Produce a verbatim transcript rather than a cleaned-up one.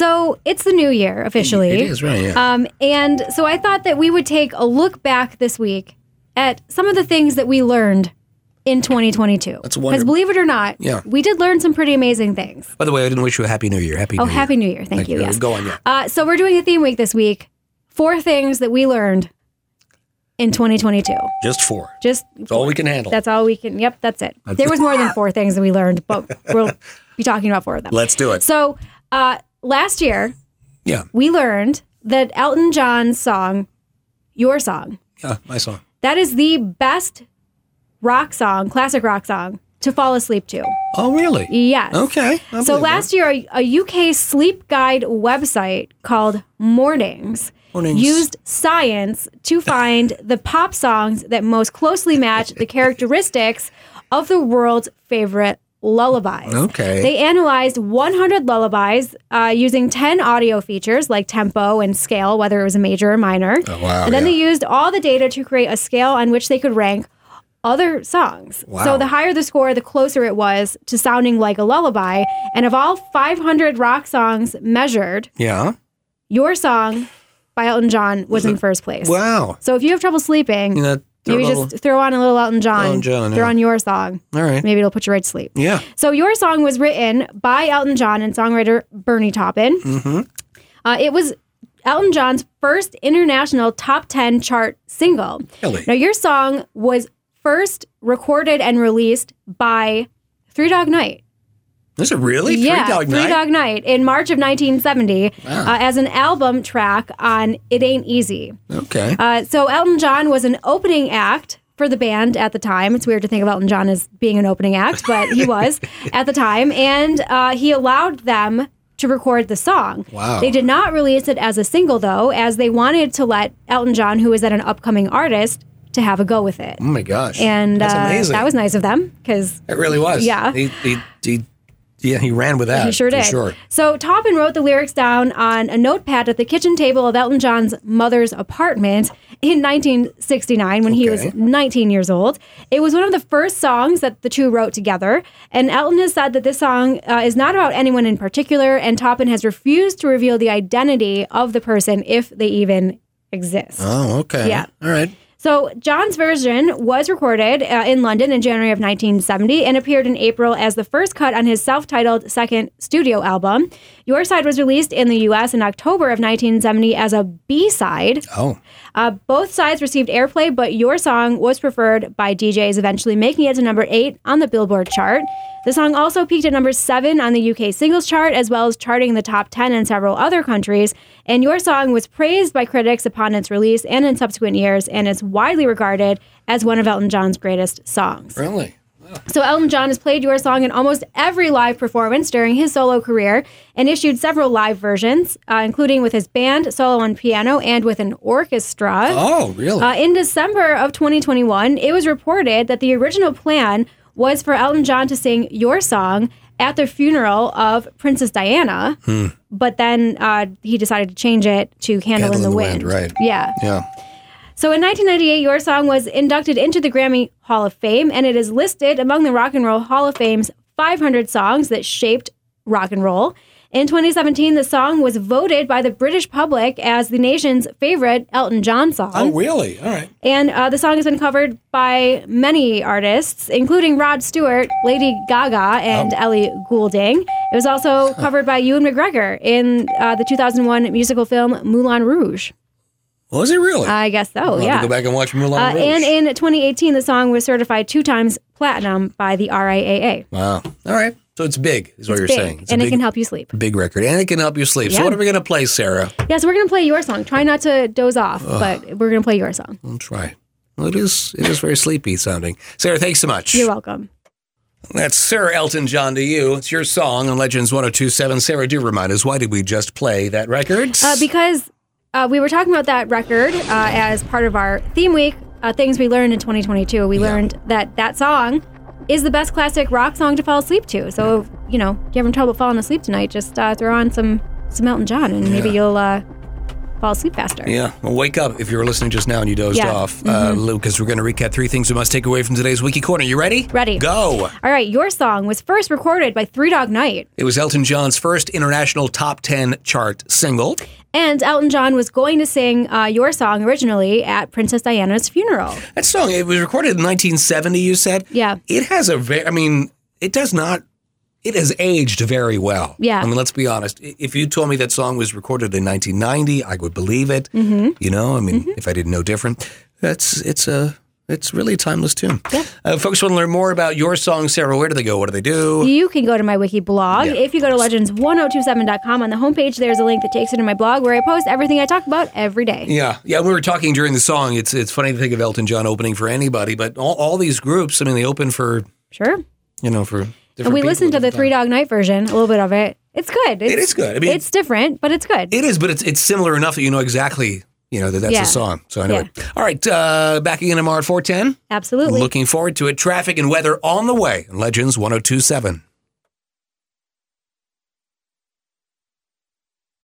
So it's the new year officially. It is, right, yeah. Um, and so I thought that we would take a look back this week at some of the things that we learned in twenty twenty-two. That's wonderful. Because believe it or not, Yeah. we did learn some pretty amazing things. By the way, I didn't wish you a Happy New Year. Happy Oh, New Year. Happy New Year. Thank, Thank you. you. Yes. Go on, yeah. Uh, so we're doing a theme week this week. Four things that we learned in twenty twenty-two. Just four. Just That's all we can handle. That's all we can. Yep, that's it. There was more than four things that we learned, but we'll be talking about four of them. Let's do it. So uh, last year, Yeah. we learned that Elton John's song, Your Song, Yeah, my song. that is the best rock song, classic rock song, to fall asleep to. Oh, really? Yes. Okay. I So believe last year, a, a U K sleep guide website called Mornings, Mornings. used science to find the pop songs that most closely match the characteristics of the world's favorite lullabies. Okay. They analyzed one hundred lullabies uh, using ten audio features like tempo and scale, whether it was a major or minor. Oh, wow, And then yeah. they used all the data to create a scale on which they could rank other songs. Wow. So the higher the score, the closer it was to sounding like a lullaby. And of all five hundred rock songs measured, Yeah. Your Song by Elton John was in first place. Wow. So if you have trouble sleeping, You know, throw maybe a little- just throw on a little Elton John. Elton John, throw yeah. on Your Song. All right. Maybe it'll put you right to sleep. Yeah. So Your Song was written by Elton John and songwriter Bernie Taupin. Mm-hmm. Uh, it was Elton John's first international top ten chart single. Really? Now, Your Song was first recorded and released by Three Dog Night. Is it really? Yeah, Three Dog Three Night? Dog Night in March of nineteen seventy Wow. uh, as an album track on It Ain't Easy. Okay. Uh, so Elton John was an opening act for the band at the time. It's weird to think of Elton John as being an opening act, but he was at the time. And uh, he allowed them to record the song. Wow. They did not release it as a single, though, as they wanted to let Elton John, who was then an upcoming artist, to have a go with it. Oh, my gosh. And That's uh, amazing. that was nice of them because It really was. Yeah. He, he, he, yeah, he ran with that. he sure for did. Sure. So Taupin wrote the lyrics down on a notepad at the kitchen table of Elton John's mother's apartment in nineteen sixty-nine when he Okay. was nineteen years old. It was one of the first songs that the two wrote together. And Elton has said that this song uh, is not about anyone in particular, and Taupin has refused to reveal the identity of the person if they even exist. Oh, okay. Yeah. All right. So John's version was recorded uh, in London in January of nineteen seventy and appeared in April as the first cut on his self-titled second studio album. Your Side was released in the U S in October of nineteen seventy as a B-side. Oh. Uh, both sides received airplay, but Your Song was preferred by D Js, eventually making it to number eight on the Billboard chart. The song also peaked at number seven on the U K singles chart, as well as charting in the top ten in several other countries. And Your Song was praised by critics upon its release and in subsequent years, and is widely regarded as one of Elton John's greatest songs. Really? So Elton John has played Your Song in almost every live performance during his solo career and issued several live versions, uh, including with his band, solo on piano, and with an orchestra. Oh, really? Uh, in December of twenty twenty-one, it was reported that the original plan was for Elton John to sing Your Song at the funeral of Princess Diana, Hmm. but then uh, he decided to change it to Candle, Candle in the, Wind. right. Yeah. Yeah. So in nineteen ninety-eight, Your Song was inducted into the Grammy Hall of Fame, and it is listed among the Rock and Roll Hall of Fame's five hundred songs that shaped rock and roll. In twenty seventeen, the song was voted by the British public as the nation's favorite Elton John song. Oh, really? All right. And uh, the song has been covered by many artists, including Rod Stewart, Lady Gaga, and Oh. Ellie Goulding. It was also covered by Ewan McGregor in uh, the two thousand one musical film Moulin Rouge. Was it really? I guess so, I'll have yeah. to go back and watch Moulin Uh, Rouge. and in twenty eighteen, the song was certified two times platinum by the R I A A. Wow. All right. So it's big, is what you're Big, saying. It's a and big, it can help you sleep. big record. And it can help you sleep. So Yeah. what are we going to play, Sarah? Yeah, so we're going to play Your Song. Try not to doze off, but we're going to play Your Song. I'll try. Well, it is, it is very sleepy sounding. Sarah, thanks so much. You're welcome. That's Sarah Elton John to you. It's your song on Legends one oh two point seven. Sarah, do remind us, why did we just play that record? Uh, because uh, we were talking about that record uh, as part of our theme week, uh, things we learned in twenty twenty-two. We Yeah. learned that that song is the best classic rock song to fall asleep to. So, if, you know, you're having trouble falling asleep tonight, just uh, throw on some, some Elton John and maybe Yeah. you'll uh, fall asleep faster. Yeah. Well, wake up if you were listening just now and you dozed Yeah. off. Mm-hmm. Uh, Lucas, we're going to recap three things we must take away from today's Wiki Corner. You ready? Ready. Go. All right, your song was first recorded by Three Dog Night. It was Elton John's first international top ten chart single. And Elton John was going to sing uh, your song originally at Princess Diana's funeral. That song, it was recorded in nineteen seventy, you said? Yeah. It has a very, I mean, it does not, it has aged very well. Yeah. I mean, let's be honest. If you told me that song was recorded in nineteen ninety, I would believe it. Mm-hmm. You know, I mean, mm-hmm. if I didn't know different, that's, it's a, it's really a timeless tune. Yeah. Uh, folks want to learn more about your song, Sarah. Where do they go? What do they do? You can go to my wiki blog. Yeah. If you go to legends one oh two seven dot com on the homepage, there's a link that takes you to my blog where I post everything I talk about every day. Yeah. Yeah. We were talking during the song. It's it's funny to think of Elton John opening for anybody, but all, all these groups, I mean, they open for, Sure. you know, for different And we people listened to at the different Three times. Dog Night version, a little bit of it. It's good. It's, It is good. I mean, it's different, but it's good. It is, but it's it's similar enough that you know exactly, you know, that that's Yeah. a song. So anyway. All right. Uh, back again tomorrow at four ten. Absolutely. Looking forward to it. Traffic and weather on the way. Legends one oh two seven.